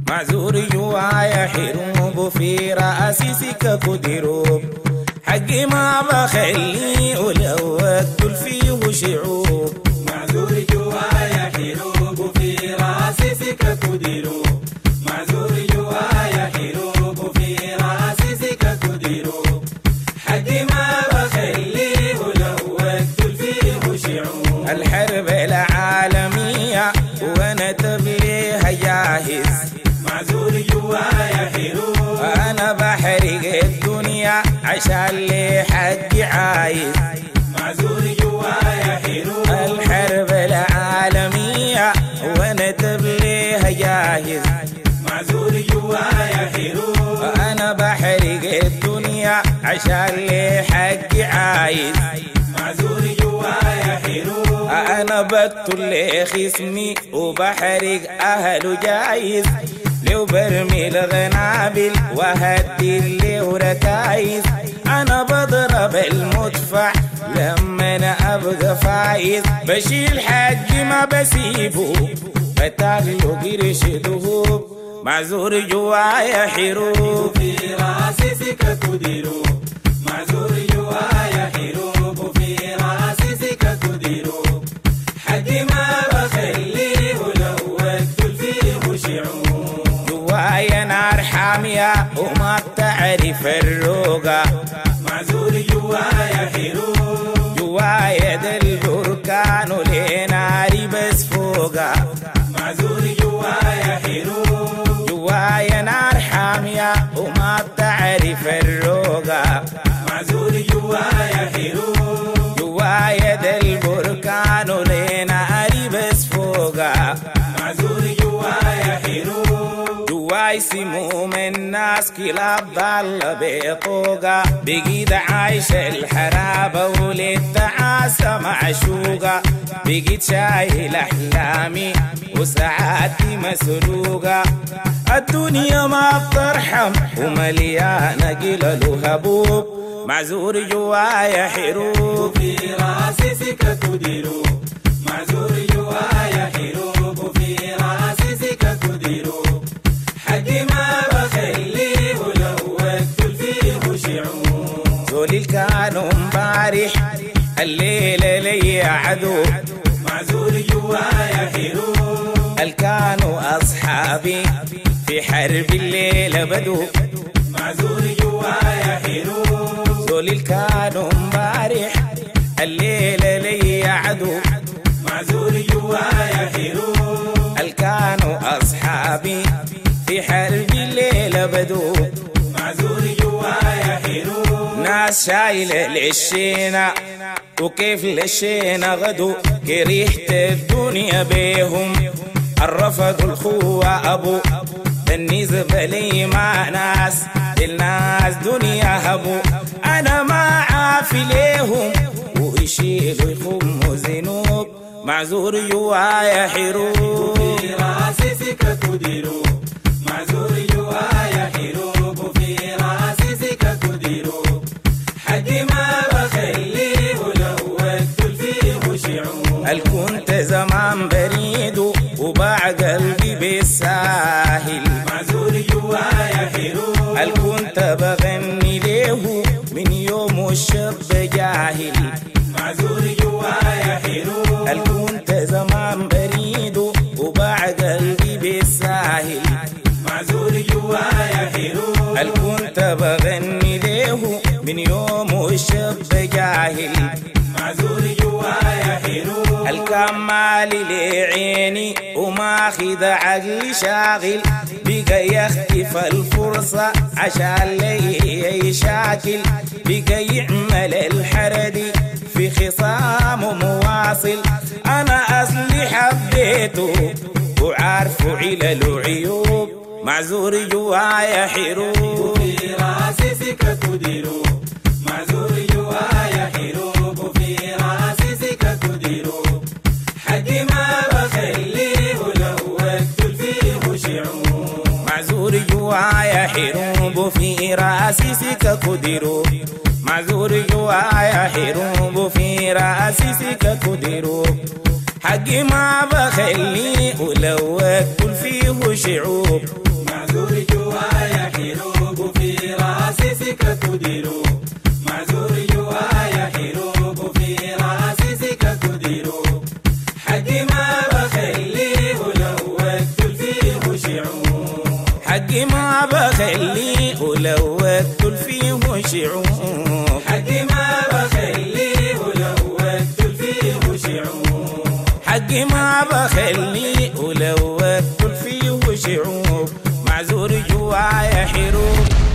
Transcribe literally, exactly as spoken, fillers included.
معذور جوايا حروب في راسي سكك دروب، حقي ما بخليه ولو اقتل فيه شعوب. معذور جوايا حروب في راسي سكك دروب، معذور جوايا حروب في راسي سكك دروب، حقي ما بخليه ولو اقتل فيه شعوب. الحرب العالمية وانا تبليها جاهز، معذور جوايا حروب انا بحرق الدنيا عشان لي حقي عايز. معذور جوايا حروب الحرب العالمية وانا تبليها جاهز، معذور جوايا حروب انا بحرق الدنيا عشان لي حقي عايز. معذور جوايا حروب انا بقتل لي خصمي وبحرق اهله جايز، لو برمي الغنابل وهدي اللي وركايز. انا بضرب المدفع لما انا ابقى فايز، بشيل حقي ما بسيبه بتاكله قرش ذهوب. معذور جوايا حروب في راسي سكك دروب، معذور جوايا حروب في راسي سكك دروب، حقي ما بخليه ولو اقتل فيه شعوب. جوايا نار حامية وما بتعرف الروقة، معذور جوايا حروب جوايا ده البركان ولي ناري بس فوقها. معذور جوايا حروب جوايا نار حامية وما بتعرف الروقة، معذور جوايا حروب جوايا ده البركان ولي ناري بس فوقها. معذور جوايا حروب جواي سموم الناس كلاب ضل بطوقة، بقيت عايش الحرابة وللتعاسة معشوقة، بقيت شايل أحلامي وساعاتي مسروقة. الدنيا ما بترحم ومليانة قلل وهبوب، معذور جوايا حروب في راسي سكك دروب، معذور جوايا حروب في راسي سكك دروب، حقي ما بخليه ولو اقتل فيه شعوب. زولي كانوا مبارح الليلة لي عدو، معذور جوايا حروب الكانوا أصحابي في حرب الليلة بدو. معذور جوايا حروب زولي كانوا مبارح الليلة لي عدو، معذور جوايا حروب الكانوا أصحابي في حرب الليلة بدو. معذور جوايا حروب ناس شايلة للشينا وكيف للشينا غدو، كرهت الدنيا بيهم الرفض الخوة أبو. بالنسبة لي مع ناس الناس دنيا هبو، أنا ما عافي ليهم ويشيلوا يخموا ذنوب. معذور جوايا حروب في راسي سكك دروب، معذور جوايا حروب في راسي سكك دروب، حقي ما بخليه ولو اقتل فيه شعوب. الكنت زمان بريد وباع قلبي بالساهل، معذور جوايا حروب الكنت بغني له من يوم الشاب جاهل. معذور جوايا حروب الكنت زمان بريد وباع قلبي بالساهل، معذور جوايا حروب الكنت بغني له من يوم الشاب جاهل. معذور جوايا حروب الكمال لعيني وماخذ عقلي شاغل، بقى يختف الفرصة عشان لي شاكل، بقى يعمل الحردي في خصام مواصل. انا اصلي حبيته وعارفه علل وعيوب، معذور جوايا حروب في راسي سكك دروب، معذور جوايا حروب في راسي سكك دروب، حقي ما بخليه ولو اقتل فيه شعوب. معذور جوايا حروب في راسي سكك دروب، معذور جوايا حروب في راسي سكك دروب، حقي ما بخليه ولو اكل فيه شعوب. كديرو معذور جوايا حروب في راسي سكك كديرو حقي ما بخليه لو اقتل فيه شعوب حقي ما بخليه لو اقتل فيه شعوب حقي ما بخليه لو اقتل فيه شعوب حقي ما بخليه لو اقتل فيه شعوب معذور جوايا حروب